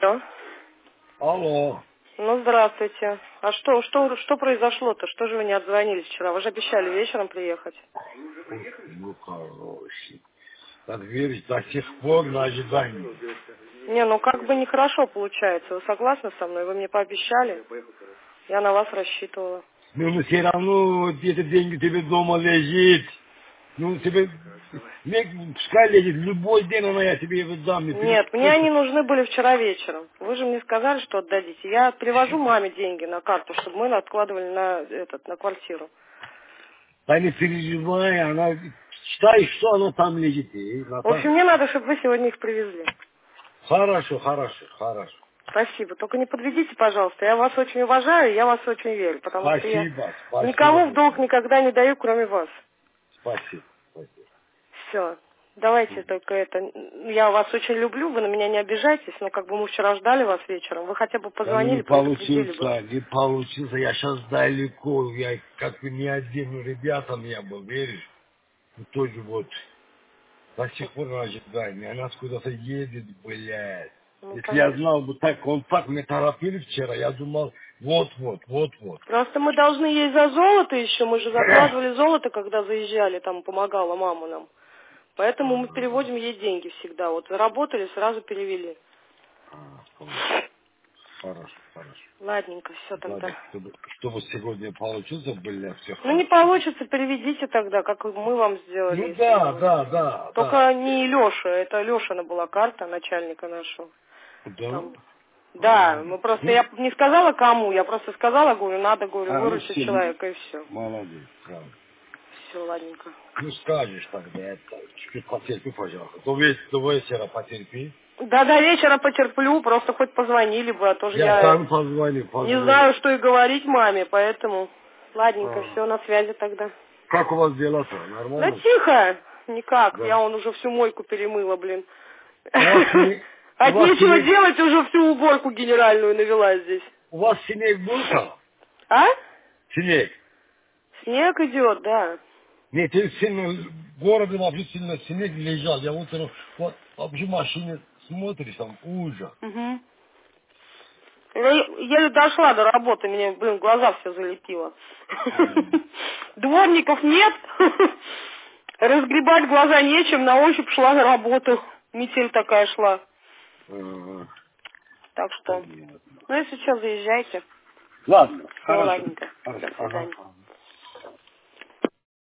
Алло. Алло. Ну, здравствуйте. А что произошло-то? Что же вы не отзвонились вчера? Вы же обещали вечером приехать. Ну, хороший. Так веришь, до сих пор на ожидании. Не, ну как бы нехорошо получается. Вы согласны со мной? Вы мне пообещали. Я на вас рассчитывала. Ну, все равно эти деньги тебе дома лежит. Ну, тебе... Пускай лежит, любой день она я тебе его дам. Нет, мне они нужны были вчера вечером. Вы же мне сказали, что отдадите. Я привожу маме деньги на карту, чтобы мы откладывали на квартиру. Да не переживай, она... Считай, что она там лежит. В общем, мне надо, чтобы вы сегодня их привезли. Хорошо, хорошо, хорошо. Спасибо. Только не подведите, пожалуйста. Я вас очень уважаю, я вас очень верю, потому что я Спасибо, спасибо. никого в долг никогда не даю, кроме вас. Спасибо, спасибо. Все. Давайте только это. Я вас очень люблю, вы на меня не обижайтесь, но как бы мы вчера ждали вас вечером. Вы хотя бы Да ну позвонили, не предупредили бы. получился, не получился. Я сейчас далеко, я как бы не один ребятам я был, веришь? Ну, тоже вот до сих пор на ожидании. Она куда-то едет, блядь. Ну, Если я понятно. знал бы так, он так меня торопил вчера, я думал, вот. Просто мы должны ей за золото еще, мы же закладывали золото, когда заезжали, там помогала мама нам. Поэтому мы переводим ей деньги всегда. Вот заработали, сразу перевели. Хорошо, хорошо. Ладненько, все Ладно, тогда. чтобы сегодня получился, блядь, все Ну не хорошо. получится, переведите тогда, как мы вам сделали, Ну если не да, вы. да. Только не Леша, это Лешина была карта начальника нашего. Да? Там. Да, мы просто, Ну, я не сказала кому, я просто сказала, говорю, надо, говорю, ну выручить все, человека и все. молодец, правда. Все, ладненько. Ну скажешь тогда, это, чуть потерпи, пожалуйста. До вечера потерпи. Да, до вечера потерплю, просто хоть позвонили бы, а то же Я я сам позвоню. не знаю, что и говорить маме, поэтому ладненько, А, все, на связи тогда. как у вас дела-то? Да Нормально? тихо, никак, Да. я уже всю мойку перемыла, блин. У вас снег, От нечего делать уже всю уборку генеральную навела здесь. у вас снег был там? А? Снег. Снег идет, да. Нет, сильно, в городе вообще сильно снег лежал. Я утром, вот, вообще машине смотришь, там ужас. Угу. Я еле дошла до работы, мне, блин, глаза все залепило. Дворников нет, разгребать глаза нечем, на ощупь шла на работу. Метель такая шла. Ага, Так что, понятно. ну если что, заезжайте. Ладно, Все, хорошо. ладненько. До Хорошо. свидания. Ага.